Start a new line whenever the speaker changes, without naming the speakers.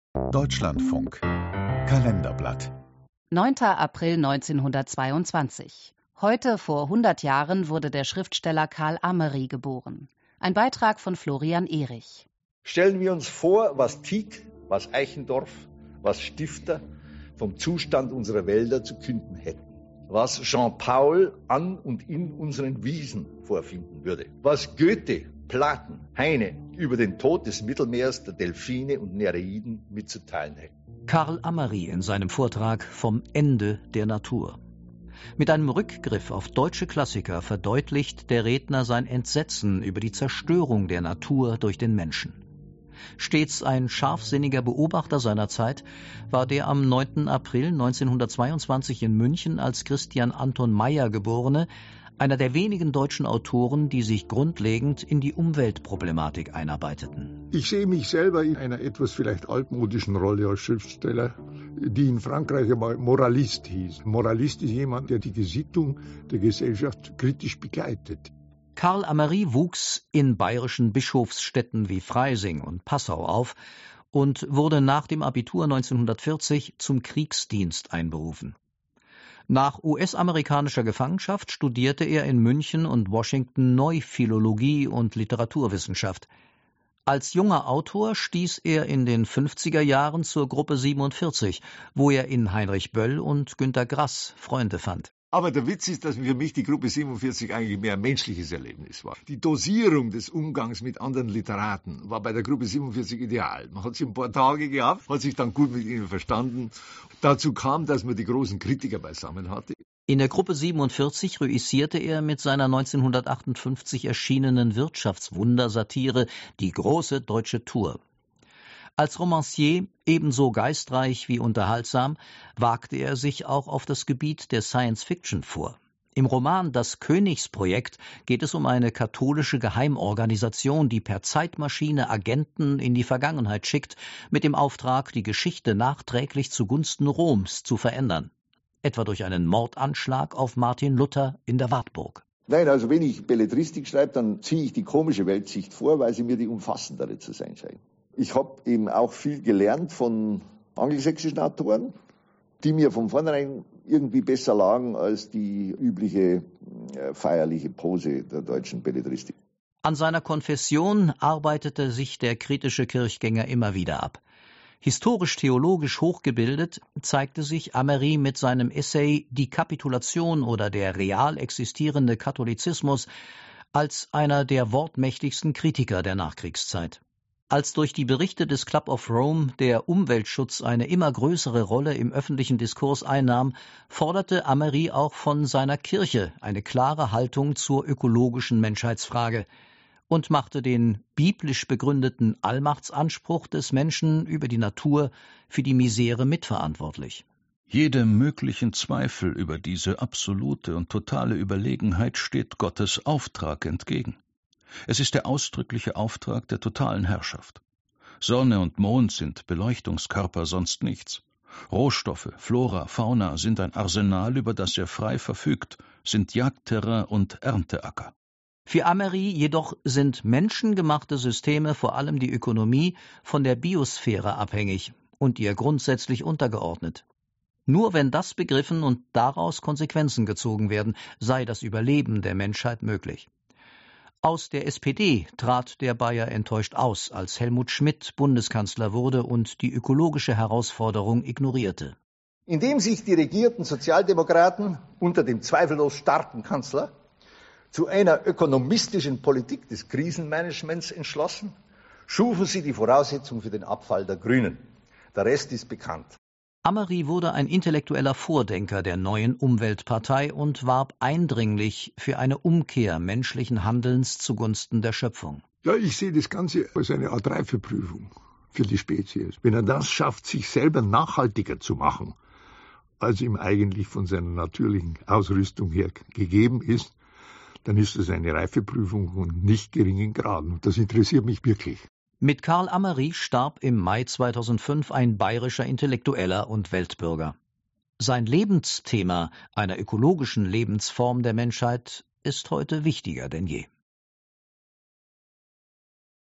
Deutschlandfunk Kalenderblatt
9. April 1922. Heute vor 100 Jahren wurde der Schriftsteller Karl Ameri geboren. Ein Beitrag von Florian Erich.
Stellen wir uns vor, was Tieck, was Eichendorff, was Stifter vom Zustand unserer Wälder zu künden hätten. Was Jean Paul an und in unseren Wiesen vorfinden würde. Was Goethe, Platen, Heine über den Tod des Mittelmeers, der Delphine und Nereiden mitzuteilen hätten.
Karl Ameri in seinem Vortrag vom Ende der Natur. Mit einem Rückgriff auf deutsche Klassiker verdeutlicht der Redner sein Entsetzen über die Zerstörung der Natur durch den Menschen. Stets ein scharfsinniger Beobachter seiner Zeit war der am 9. April 1922 in München als Christian Anton Meyer geborene, einer der wenigen deutschen Autoren, die sich grundlegend in die Umweltproblematik einarbeiteten.
Ich sehe mich selber in einer etwas vielleicht altmodischen Rolle als Schriftsteller, die in Frankreich einmal Moralist hieß. Moralist ist jemand, der die Gesittung der Gesellschaft kritisch begleitet.
Karl Ameri wuchs in bayerischen Bischofsstädten wie Freising und Passau auf und wurde nach dem Abitur 1940 zum Kriegsdienst einberufen. Nach US-amerikanischer Gefangenschaft studierte er in München und Washington Neuphilologie und Literaturwissenschaft. Als junger Autor stieß er in den 50er Jahren zur Gruppe 47, wo er in Heinrich Böll und Günter Grass Freunde fand.
Aber der Witz ist, dass für mich die Gruppe 47 eigentlich mehr ein menschliches Erlebnis war. Die Dosierung des Umgangs mit anderen Literaten war bei der Gruppe 47 ideal. Man hat sie ein paar Tage gehabt, hat sich dann gut mit ihnen verstanden. Dazu kam, dass man die großen Kritiker beisammen hatte.
In der Gruppe 47 reüssierte er mit seiner 1958 erschienenen Wirtschaftswunder-Satire Die große deutsche Tour. Als Romancier, ebenso geistreich wie unterhaltsam, wagte er sich auch auf das Gebiet der Science-Fiction vor. Im Roman Das Königsprojekt geht es um eine katholische Geheimorganisation, die per Zeitmaschine Agenten in die Vergangenheit schickt, mit dem Auftrag, die Geschichte nachträglich zugunsten Roms zu verändern. Etwa durch einen Mordanschlag auf Martin Luther in der Wartburg.
Nein, also wenn ich Belletristik schreibe, dann ziehe ich die komische Weltsicht vor, weil sie mir die umfassendere zu sein scheint. Ich habe eben auch viel gelernt von angelsächsischen Autoren, die mir von vornherein irgendwie besser lagen als die übliche feierliche Pose der deutschen Belletristik.
An seiner Konfession arbeitete sich der kritische Kirchgänger immer wieder ab. Historisch-theologisch hochgebildet zeigte sich Ameri mit seinem Essay Die Kapitulation oder der real existierende Katholizismus als einer der wortmächtigsten Kritiker der Nachkriegszeit. Als durch die Berichte des Club of Rome der Umweltschutz eine immer größere Rolle im öffentlichen Diskurs einnahm, forderte Ameri auch von seiner Kirche eine klare Haltung zur ökologischen Menschheitsfrage und machte den biblisch begründeten Allmachtsanspruch des Menschen über die Natur für die Misere mitverantwortlich.
Jedem möglichen Zweifel über diese absolute und totale Überlegenheit steht Gottes Auftrag entgegen. Es ist der ausdrückliche Auftrag der totalen Herrschaft. Sonne und Mond sind Beleuchtungskörper, sonst nichts. Rohstoffe, Flora, Fauna sind ein Arsenal, über das er frei verfügt, sind Jagdterrain und Ernteacker.
Für Ameri jedoch sind menschengemachte Systeme, vor allem die Ökonomie, von der Biosphäre abhängig und ihr grundsätzlich untergeordnet. Nur wenn das begriffen und daraus Konsequenzen gezogen werden, sei das Überleben der Menschheit möglich. Aus der SPD trat der Bayer enttäuscht aus, als Helmut Schmidt Bundeskanzler wurde und die ökologische Herausforderung ignorierte.
Indem sich die regierten Sozialdemokraten unter dem zweifellos starken Kanzler zu einer ökonomistischen Politik des Krisenmanagements entschlossen, schufen sie die Voraussetzung für den Abfall der Grünen. Der Rest ist bekannt.
Ameri wurde ein intellektueller Vordenker der neuen Umweltpartei und warb eindringlich für eine Umkehr menschlichen Handelns zugunsten der Schöpfung.
Ja, ich sehe das Ganze als eine Art Reifeprüfung für die Spezies. Wenn er das schafft, sich selber nachhaltiger zu machen, als ihm eigentlich von seiner natürlichen Ausrüstung her gegeben ist, dann ist es eine Reifeprüfung von nicht geringen Graden. Das interessiert mich wirklich.
Mit Karl Ameri starb im Mai 2005 ein bayerischer Intellektueller und Weltbürger. Sein Lebensthema einer ökologischen Lebensform der Menschheit ist heute wichtiger denn je.